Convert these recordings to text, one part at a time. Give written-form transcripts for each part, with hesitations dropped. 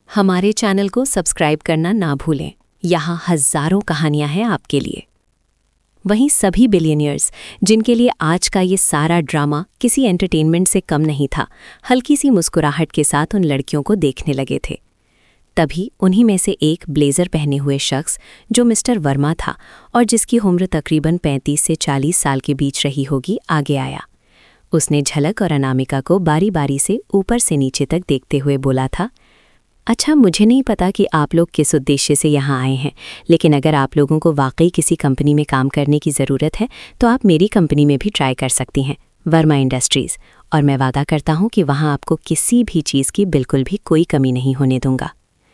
हमारे चैनल को सब्सक्राइब करना ना भूलें। यहाँ हज़ारों कहानियाँ हैं आपके लिए। वहीं सभी बिलियनियर्स जिनके लिए आज का ये सारा ड्रामा किसी एंटरटेनमेंट से कम नहीं था, हल्की सी मुस्कुराहट के साथ उन लड़कियों को देखने लगे थे। तभी उन्हीं में से एक ब्लेज़र पहने हुए शख्स जो मिस्टर वर्मा था और जिसकी उम्र तकरीबन 35 से 40 साल के बीच रही होगी, आगे आया। उसने झलक और अनामिका को बारी बारी से ऊपर से नीचे तक देखते हुए बोला था, अच्छा, मुझे नहीं पता कि आप लोग किस उद्देश्य से यहाँ आए हैं, लेकिन अगर आप लोगों को वाकई किसी कंपनी में काम करने की ज़रूरत है तो आप मेरी कंपनी में भी ट्राई कर सकती हैं, वर्मा इंडस्ट्रीज़, और मैं वादा करता हूँ कि वहाँ आपको किसी भी चीज़ की बिल्कुल भी कोई कमी नहीं होने दूंगा।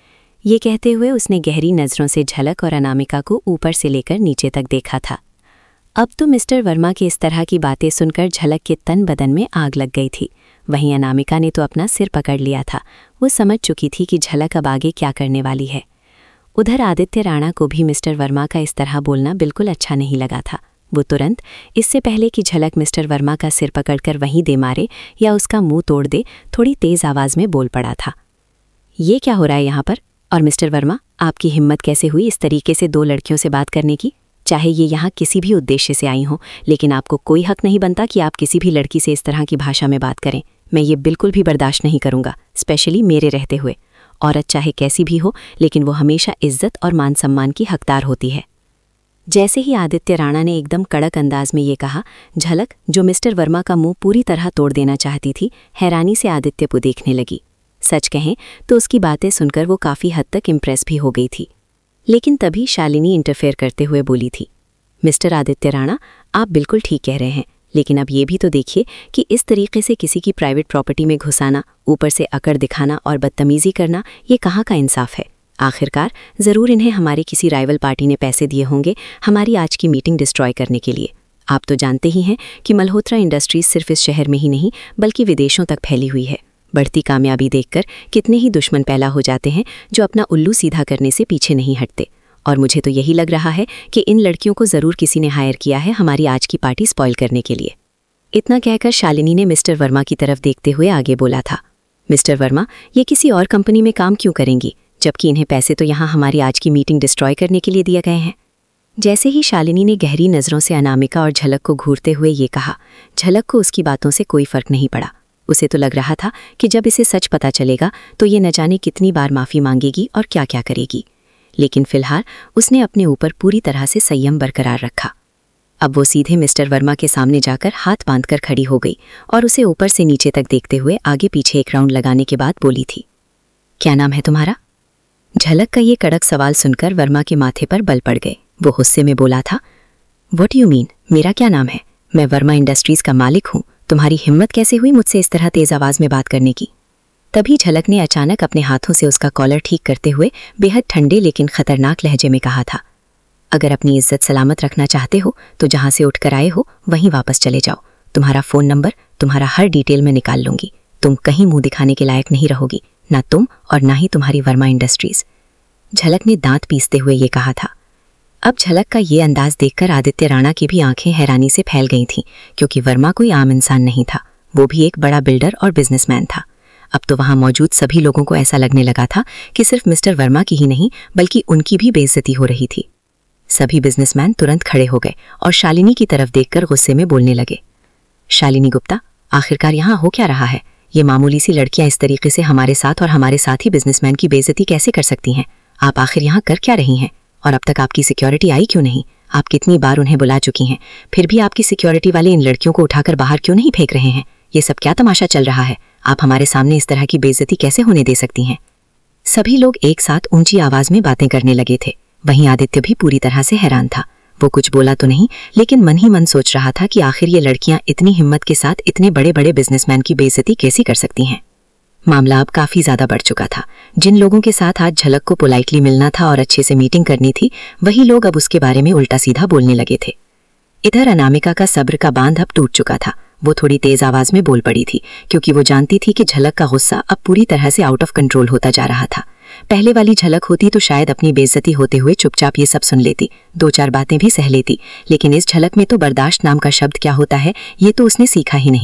ये कहते हुए उसने गहरी नज़रों से झलक और अनामिका को ऊपर से लेकर नीचे तक देखा था। अब तो मिस्टर वर्मा के इस तरह की बातें सुनकर झलक के तन बदन में आग लग गई थी। वहीं अनामिका ने तो अपना सिर पकड़ लिया था। वो समझ चुकी थी कि झलक अब आगे क्या करने वाली है। उधर आदित्य राणा को भी मिस्टर वर्मा का इस तरह बोलना बिल्कुल अच्छा नहीं लगा था। वो तुरंत, इससे पहले कि झलक मिस्टर वर्मा का सिर पकड़कर वहीं दे मारे या उसका मुंह तोड़ दे, थोड़ी तेज़ आवाज़ में बोल पड़ा था, ये क्या हो रहा है यहाँ पर? और मिस्टर वर्मा, आपकी हिम्मत कैसे हुई इस तरीके से दो लड़कियों से बात करने की? चाहे ये यहाँ किसी भी उद्देश्य से आई हों, लेकिन आपको कोई हक नहीं बनता कि आप किसी भी लड़की से इस तरह की भाषा में बात करें। मैं ये बिल्कुल भी बर्दाश्त नहीं करूँगा, स्पेशली मेरे रहते हुए। औरत चाहे कैसी भी हो, लेकिन वो हमेशा इज्जत और मान सम्मान की हकदार होती है। जैसे ही आदित्य राणा ने एकदम कड़क अंदाज में ये कहा, झलक, जो मिस्टर वर्मा का मुंह पूरी तरह तोड़ देना चाहती थी, हैरानी से आदित्य को देखने लगी। सच कहें तो उसकी बातें सुनकर वो काफ़ी हद तक इम्प्रेस भी हो गई थी। लेकिन तभी शालिनी इंटरफेयर करते हुए बोली थी, मिस्टर आदित्य राणा, आप बिल्कुल ठीक कह रहे हैं, लेकिन अब ये भी तो देखिए कि इस तरीके से किसी की प्राइवेट प्रॉपर्टी में घुसाना, ऊपर से अकड़ दिखाना और बदतमीज़ी करना, ये कहाँ का इंसाफ है? आखिरकार ज़रूर इन्हें हमारी किसी राइवल पार्टी ने पैसे दिए होंगे हमारी आज की मीटिंग डिस्ट्रॉय करने के लिए। आप तो जानते ही हैं कि मल्होत्रा इंडस्ट्रीज सिर्फ इस शहर में ही नहीं बल्कि विदेशों तक फैली हुई है। बढ़ती कामयाबी देखकर कितने ही दुश्मन पैदा हो जाते हैं जो अपना उल्लू सीधा करने से पीछे नहीं हटते। और मुझे तो यही लग रहा है कि इन लड़कियों को ज़रूर किसी ने हायर किया है हमारी आज की पार्टी स्पॉइल करने के लिए। इतना कहकर शालिनी ने मिस्टर वर्मा की तरफ देखते हुए आगे बोला था, मिस्टर वर्मा, ये किसी और कंपनी में काम क्यों करेंगी, जबकि इन्हें पैसे तो यहाँ हमारी आज की मीटिंग डिस्ट्रॉय करने के लिए दिए गए हैं। जैसे ही शालिनी ने गहरी नज़रों से अनामिका और झलक को घूरते हुए ये कहा, झलक को उसकी बातों से कोई फ़र्क नहीं पड़ा। उसे तो लग रहा था कि जब इसे सच पता चलेगा तो ये न जाने कितनी बार माफ़ी मांगेगी और क्या क्या करेगी। लेकिन फिलहाल उसने अपने ऊपर पूरी तरह से संयम बरकरार रखा। अब वो सीधे मिस्टर वर्मा के सामने जाकर हाथ बांधकर खड़ी हो गई और उसे ऊपर से नीचे तक देखते हुए आगे पीछे एक राउंड लगाने के बाद बोली थी, क्या नाम है तुम्हारा? झलक का ये कड़क सवाल सुनकर वर्मा के माथे पर बल पड़ गए। वो गुस्से में बोला था, व्हाट यू मीन, मेरा क्या नाम है? मैं वर्मा इंडस्ट्रीज़ का मालिक हूँ। तुम्हारी हिम्मत कैसे हुई मुझसे इस तरह तेज़ आवाज़ में बात करने की? तभी झलक ने अचानक अपने हाथों से उसका कॉलर ठीक करते हुए बेहद ठंडे लेकिन खतरनाक लहजे में कहा था, अगर अपनी इज्जत सलामत रखना चाहते हो तो जहाँ से उठकर आए हो वहीं वापस चले जाओ। तुम्हारा फ़ोन नंबर, तुम्हारा हर डिटेल मैं निकाल लूँगी। तुम कहीं मुंह दिखाने के लायक नहीं रहोगी, ना तुम और ना ही तुम्हारी वर्मा इंडस्ट्रीज़। झलक ने दांत पीसते हुए ये कहा था। अब झलक का ये अंदाज देखकर आदित्य राणा की भी आंखें हैरानी से फैल गई थीं, क्योंकि वर्मा कोई आम इंसान नहीं था, वो भी एक बड़ा बिल्डर और बिजनेसमैन था। अब तो वहाँ मौजूद सभी लोगों को ऐसा लगने लगा था कि सिर्फ मिस्टर वर्मा की ही नहीं बल्कि उनकी भी बेइज्जती हो रही थी। सभी बिजनेसमैन तुरंत खड़े हो गए और शालिनी की तरफ देखकर गुस्से में बोलने लगे, शालिनी गुप्ता, आखिरकार यहाँ हो क्या रहा है? ये मामूली सी लड़कियाँ इस तरीके से हमारे साथ और हमारे साथ ही बिजनेसमैन की बेइज्जती कैसे कर सकती हैं? आप आखिर यहाँ कर क्या रही हैं? और अब तक आपकी सिक्योरिटी आई क्यों नहीं? आप कितनी बार उन्हें बुला चुकी हैं, फिर भी आपकी सिक्योरिटी वाले इन लड़कियों को उठाकर बाहर क्यों नहीं फेंक रहे हैं? ये सब क्या तमाशा चल रहा है? आप हमारे सामने इस तरह की बेइज्जती कैसे होने दे सकती हैं? सभी लोग एक साथ ऊंची आवाज में बातें करने लगे थे। वहीं आदित्य भी पूरी तरह से हैरान था। वो कुछ बोला तो नहीं, लेकिन मन ही मन सोच रहा था कि आखिर ये लड़कियां इतनी हिम्मत के साथ इतने बड़े बड़े बिजनेसमैन की बेइज्जती कैसे कर सकती हैं। मामला अब काफी ज्यादा बढ़ चुका था। जिन लोगों के साथ आज झलक को पोलाइटली मिलना था और अच्छे से मीटिंग करनी थी, वही लोग अब उसके बारे में उल्टा सीधा बोलने लगे थे। इधर अनामिका का सब्र का बांध अब टूट चुका था। वो थोड़ी तेज आवाज में बोल पड़ी थी, क्योंकि वो जानती थी कि झलक का गुस्सा अब पूरी तरह से आउट ऑफ कंट्रोल होता जा रहा था। पहले वाली झलक होती तो शायद अपनी बेइज्जती होते हुए चुपचाप ये सब सुन लेती, दो चार बातें भी सह लेती, लेकिन इस झलक में तो बर्दाश्त नाम का शब्द क्या होता है ये तो उसने सीखा ही नहीं था।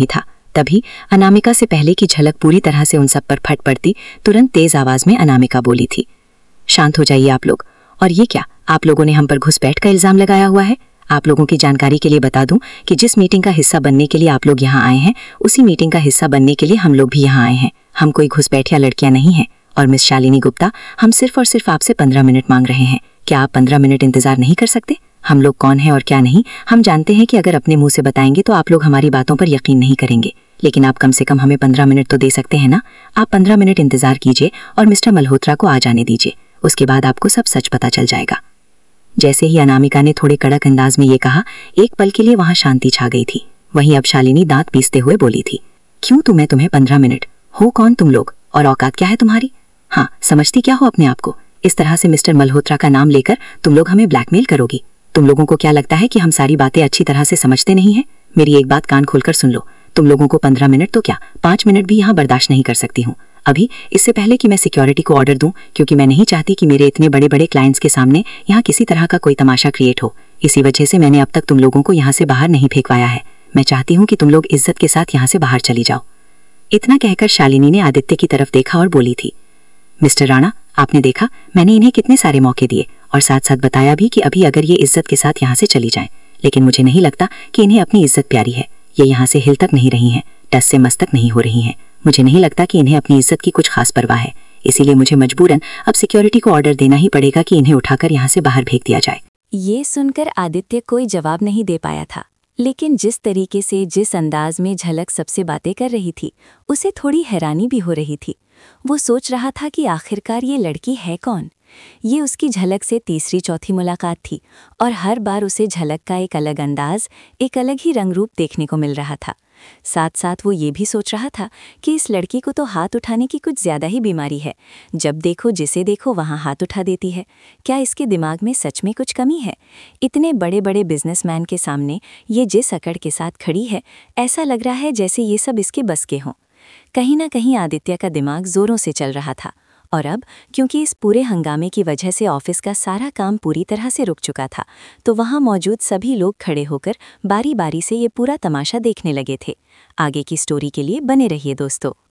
तभी अनामिका से पहले की झलक पूरी तरह से उन सब पर फट पड़ती तुरंत तेज आवाज में अनामिका बोली थी, शांत हो जाइए आप लोग। और ये क्या, आप लोगों ने हम पर घुसपैठ का इल्जाम लगाया हुआ है? आप लोगों की जानकारी के लिए बता दूं कि जिस मीटिंग का हिस्सा बनने के लिए आप लोग यहाँ आए हैं, उसी मीटिंग का हिस्सा बनने के लिए हम लोग भी यहाँ आए हैं। हम कोई घुसपैठिया लड़कियां नहीं हैं। और मिस शालिनी गुप्ता, हम सिर्फ और सिर्फ आपसे 15 मिनट मांग रहे हैं। क्या आप 15 मिनट इंतजार नहीं कर सकते? हम लोग कौन हैं और क्या नहीं, हम जानते हैं कि अगर अपने मुंह से बताएंगे तो आप लोग हमारी बातों पर यकीन नहीं करेंगे, लेकिन आप कम से कम हमें 15 मिनट तो दे सकते हैं ना। आप 15 मिनट इंतजार कीजिए और मिस्टर मल्होत्रा को आ जाने दीजिए, उसके बाद आपको सब सच पता चल जाएगा। जैसे ही अनामिका ने थोड़े कड़क अंदाज में ये कहा, एक पल के लिए वहां शांति छा गई थी। वहीं अब शालिनी दांत पीसते हुए बोली थी, क्यों तुम्हें 15 मिनट? हो कौन तुम लोग और औकात क्या है तुम्हारी? हाँ, समझती क्या हो अपने आप को? इस तरह से मिस्टर मल्होत्रा का नाम लेकर तुम लोग हमें ब्लैकमेल करोगी? तुम लोगों को क्या लगता है कि हम सारी बातें अच्छी तरह से समझते नहीं हैं? मेरी एक बात कान खोलकर सुन लो, तुम लोगों को 15 मिनट तो क्या 5 मिनट भी यहाँ बर्दाश्त नहीं कर सकती हूँ। अभी, इससे पहले कि मैं सिक्योरिटी को ऑर्डर दूं, क्योंकि मैं नहीं चाहती कि मेरे इतने बड़े बड़े क्लाइंट्स के सामने यहाँ किसी तरह का कोई तमाशा क्रिएट हो। इसी वजह से मैंने अब तक तुम लोगों को यहाँ से बाहर नहीं फेंकवाया है। मैं चाहती हूँ कि तुम लोग इज्जत के साथ यहाँ से बाहर चली जाओ। इतना कहकर शालिनी ने आदित्य की तरफ देखा और बोली थी, मिस्टर राणा, आपने देखा मैंने इन्हें कितने सारे मौके दिए और साथ साथ बताया भी कि अभी अगर ये इज्जत के साथ यहाँ से चली जाएं, लेकिन मुझे नहीं लगता कि इन्हें अपनी इज्जत प्यारी है। ये यहाँ से हिल तक नहीं रही हैं, टस से मस तक नहीं हो रही हैं। मुझे नहीं लगता कि इन्हें अपनी इज्जत की कुछ खास परवाह है, इसीलिए मुझे मजबूरन अब सिक्योरिटी को ऑर्डर देना ही पड़ेगा कि इन्हें उठाकर यहाँ से बाहर फेंक दिया जाए। ये सुनकर आदित्य कोई जवाब नहीं दे पाया था, लेकिन जिस तरीके से, जिस अंदाज में झलक सबसे बातें कर रही थी, उसे थोड़ी हैरानी भी हो रही थी। वो सोच रहा था कि आखिरकार ये लड़की है कौन। ये उसकी झलक से तीसरी चौथी मुलाकात थी और हर बार उसे झलक का एक अलग अंदाज, एक अलग ही रंग रूप देखने को मिल रहा था। साथ साथ वो ये भी सोच रहा था कि इस लड़की को तो हाथ उठाने की कुछ ज्यादा ही बीमारी है। जब देखो जिसे देखो वहाँ हाथ उठा देती है। क्या इसके दिमाग में सच में कुछ कमी है? इतने बड़े बड़े बिजनेसमैन के सामने ये जिस अकड़ के साथ खड़ी है, ऐसा लग रहा है जैसे ये सब इसके बस के हों। कहीं ना कहीं आदित्य का दिमाग जोरों से चल रहा था। और अब क्योंकि इस पूरे हंगामे की वजह से ऑफिस का सारा काम पूरी तरह से रुक चुका था, तो वहां मौजूद सभी लोग खड़े होकर बारी बारी से ये पूरा तमाशा देखने लगे थे। आगे की स्टोरी के लिए बने रहिए दोस्तों।